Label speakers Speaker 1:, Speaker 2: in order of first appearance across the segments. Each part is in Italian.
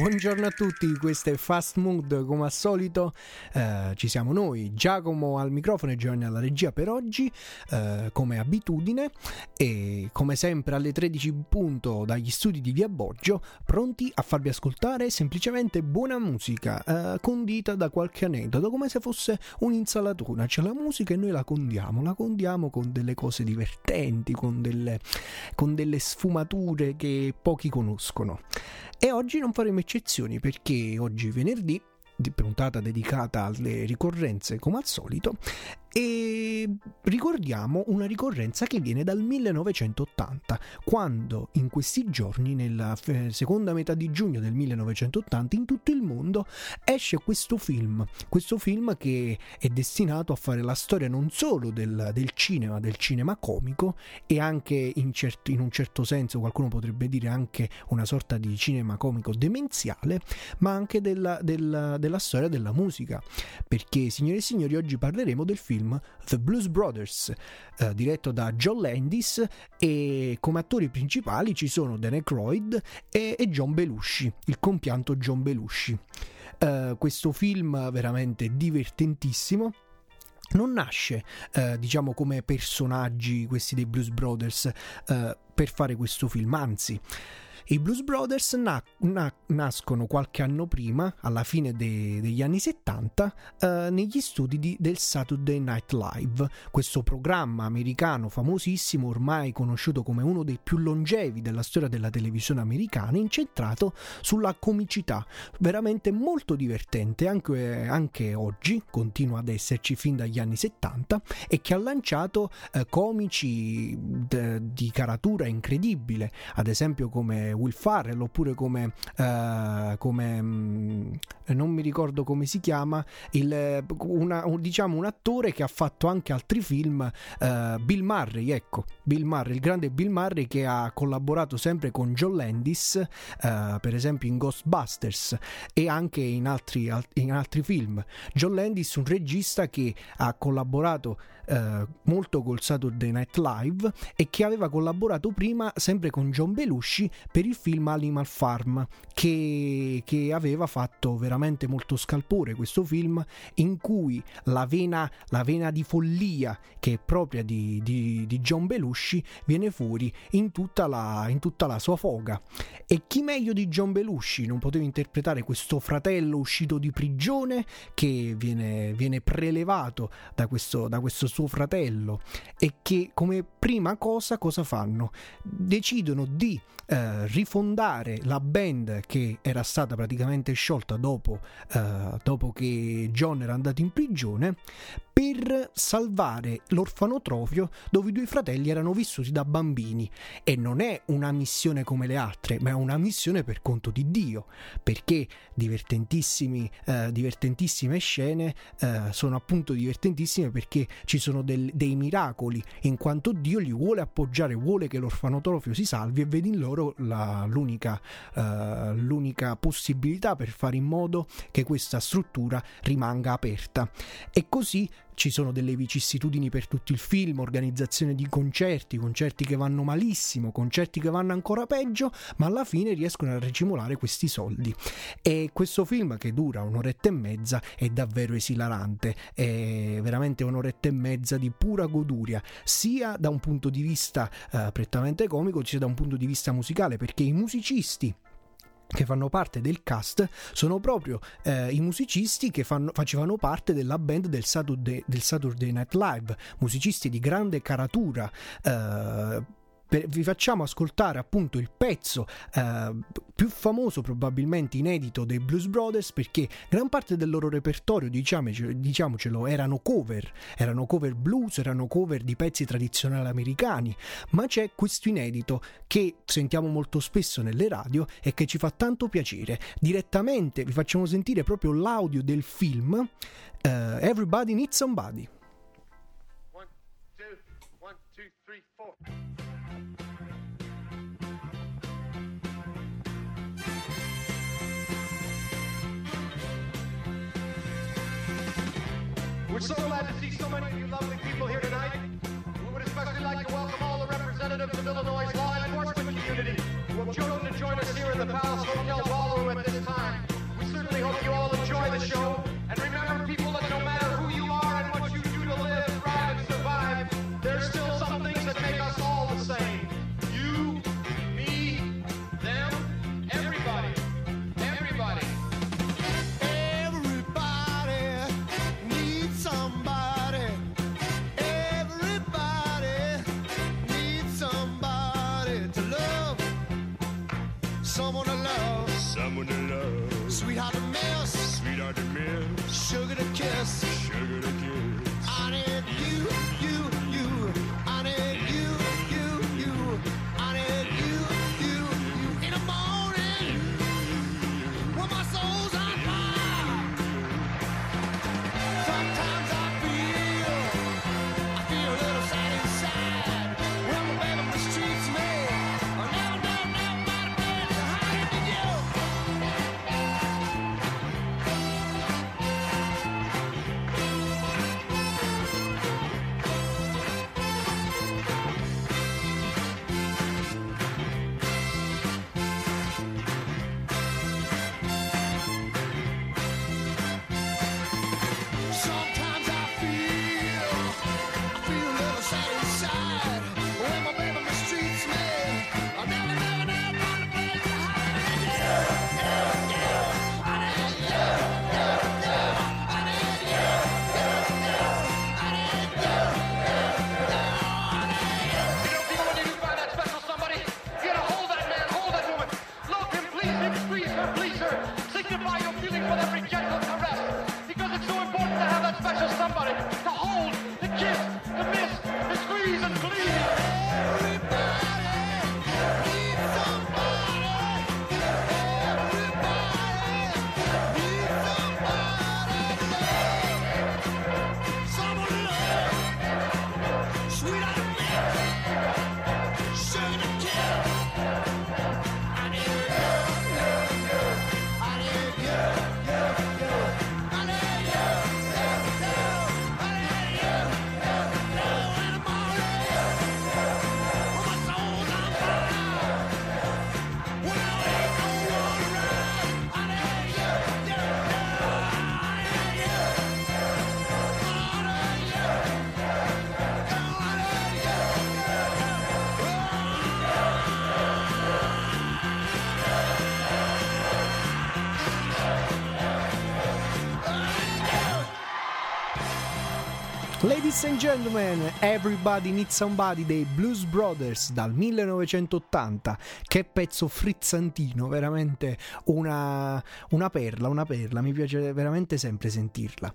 Speaker 1: Buongiorno a tutti, questo è Fast Mood, come al solito ci siamo noi, Giacomo al microfono e Giovanni alla regia per oggi, come abitudine, e come sempre alle 13 in punto dagli studi di Via Boggio, pronti a farvi ascoltare semplicemente buona musica, condita da qualche aneddoto, come se fosse un'insalatura. C'è la musica e noi la condiamo con delle cose divertenti, con delle sfumature che pochi conoscono. E oggi non faremo eccezioni, perché oggi è venerdì, di puntata dedicata alle ricorrenze come al solito, e ricordiamo una ricorrenza che viene dal 1980, quando in questi giorni, nella seconda metà di giugno del 1980, in tutto il mondo esce questo film che è destinato a fare la storia non solo del cinema comico, e anche in un certo senso qualcuno potrebbe dire anche una sorta di cinema comico demenziale, ma anche della storia della musica, perché, signore e signori, oggi parleremo del film The Blues Brothers, diretto da John Landis, e come attori principali ci sono Dan Aykroyd e John Belushi, il compianto John Belushi. Questo film veramente divertentissimo. Non nasce, diciamo, come personaggi questi dei Blues Brothers per fare questo film, anzi. I Blues Brothers nascono qualche anno prima, alla fine degli anni 70, negli studi del Saturday Night Live, questo programma americano famosissimo, ormai conosciuto come uno dei più longevi della storia della televisione americana, incentrato sulla comicità, veramente molto divertente, anche oggi, continua ad esserci fin dagli anni 70, e che ha lanciato comici di caratura incredibile, ad esempio come Will Ferrell, oppure come non mi ricordo come si chiama, un attore che ha fatto anche altri film, Bill Murray, il grande Bill Murray, che ha collaborato sempre con John Landis, per esempio in Ghostbusters e anche in altri film. John Landis, un regista che ha collaborato molto col Saturday Night Live e che aveva collaborato prima sempre con John Belushi per il film Animal Farm, che aveva fatto veramente molto scalpore, questo film in cui la vena di follia che è propria di John Belushi viene fuori in tutta la sua foga. E chi meglio di John Belushi non poteva interpretare questo fratello uscito di prigione, che viene prelevato da questo suo fratello, e che come prima cosa fanno? Decidono di rifondare la band che era stata praticamente sciolta dopo che John era andato in prigione, per salvare l'orfanotrofio dove i due fratelli erano vissuti da bambini. E non è una missione come le altre, ma è una missione per conto di Dio, perché divertentissime scene, sono appunto divertentissime perché ci sono dei miracoli, in quanto Dio li vuole appoggiare, vuole che l'orfanotrofio si salvi, e vede in loro l'unica possibilità per fare in modo che questa struttura rimanga aperta. E così ci sono delle vicissitudini per tutto il film, organizzazione di concerti che vanno malissimo, concerti che vanno ancora peggio, ma alla fine riescono a ricimolare questi soldi. E questo film, che dura un'oretta e mezza, è davvero esilarante, è veramente un'oretta e mezza di pura goduria, sia da un punto di vista prettamente comico, sia da un punto di vista musicale, perché i musicisti che fanno parte del cast sono proprio i musicisti che facevano parte della band del Saturday Night Live, musicisti di grande caratura. Vi facciamo ascoltare appunto il pezzo più famoso, probabilmente inedito, dei Blues Brothers, perché gran parte del loro repertorio, diciamocelo, erano cover blues, erano cover di pezzi tradizionali americani, ma c'è questo inedito che sentiamo molto spesso nelle radio e che ci fa tanto piacere. Direttamente vi facciamo sentire proprio l'audio del film Everybody Needs Somebody.
Speaker 2: 1, 2, 3, 4. We're so glad to see so many of you lovely people here tonight. We would especially like to welcome all the representatives of Illinois' law enforcement community who have chosen to join us here in the Palace Hotel Ballroom at this time.
Speaker 3: sweetheart to miss,
Speaker 4: sugar to kiss.
Speaker 3: sugar to kiss.
Speaker 4: I need you, you. I need you, you. I need you. In the morning, when my soul's on fire. Sometimes I feel a little sad inside. When my baby mistreats me, I never might have been behind you. Sometimes I feel a little sad inside. When my baby mistreats me, I never find a place to hide.
Speaker 2: People, when you find that special somebody, you gotta hold that man, hold that woman. Love him, please her. Signify your feelings with every gentle caress. Because it's so important to have that special somebody to hold, to kiss, to miss, to squeeze and please.
Speaker 1: Ladies and gentlemen, Everybody Needs Somebody dei Blues Brothers dal 1980. Che pezzo frizzantino, veramente una perla, mi piace veramente sempre sentirla.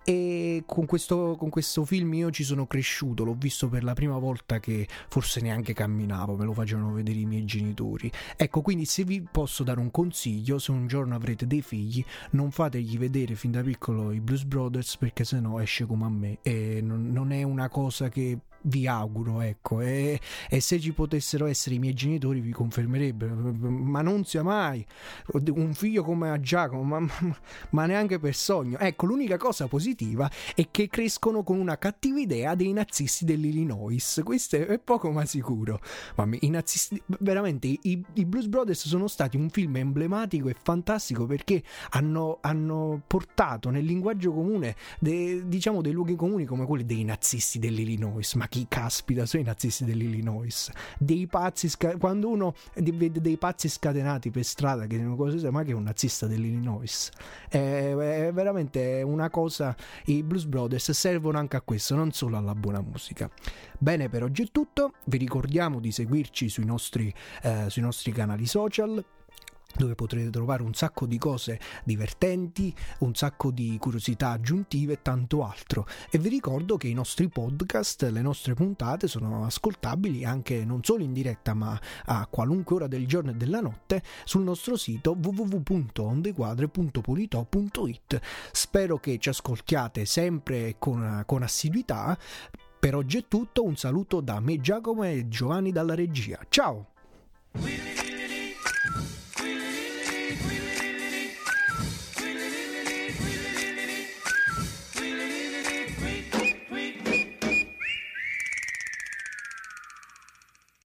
Speaker 1: E con questo film io ci sono cresciuto, l'ho visto per la prima volta che forse neanche camminavo, me lo facevano vedere i miei genitori. Ecco, quindi se vi posso dare un consiglio, se un giorno avrete dei figli, non fategli vedere fin da piccolo i Blues Brothers, perché sennò esce come a me e non è una cosa che vi auguro, ecco, e se ci potessero essere i miei genitori vi confermerebbero, ma non sia mai un figlio come a Giacomo, ma neanche per sogno. Ecco, l'unica cosa positiva è che crescono con una cattiva idea dei nazisti dell'Illinois, questo è poco ma sicuro. Ma i nazisti, veramente, i Blues Brothers sono stati un film emblematico e fantastico, perché hanno portato nel linguaggio comune diciamo dei luoghi comuni come quelli dei nazisti dell'Illinois. Ma chi caspita sono i nazisti dell'Illinois? Dei pazzi, quando uno vede dei pazzi scatenati per strada che dicono cosa, ma che è un nazista dell'Illinois? È veramente una cosa. I Blues Brothers servono anche a questo, non solo alla buona musica. Bene, per oggi è tutto. Vi ricordiamo di seguirci sui nostri canali social, dove potrete trovare un sacco di cose divertenti, un sacco di curiosità aggiuntive e tanto altro. E vi ricordo che i nostri podcast, le nostre puntate sono ascoltabili anche non solo in diretta, ma a qualunque ora del giorno e della notte sul nostro sito www.ondequadre.polito.it. Spero che ci ascoltiate sempre con assiduità. Per oggi è tutto, un saluto da me, Giacomo, e Giovanni dalla regia. Ciao!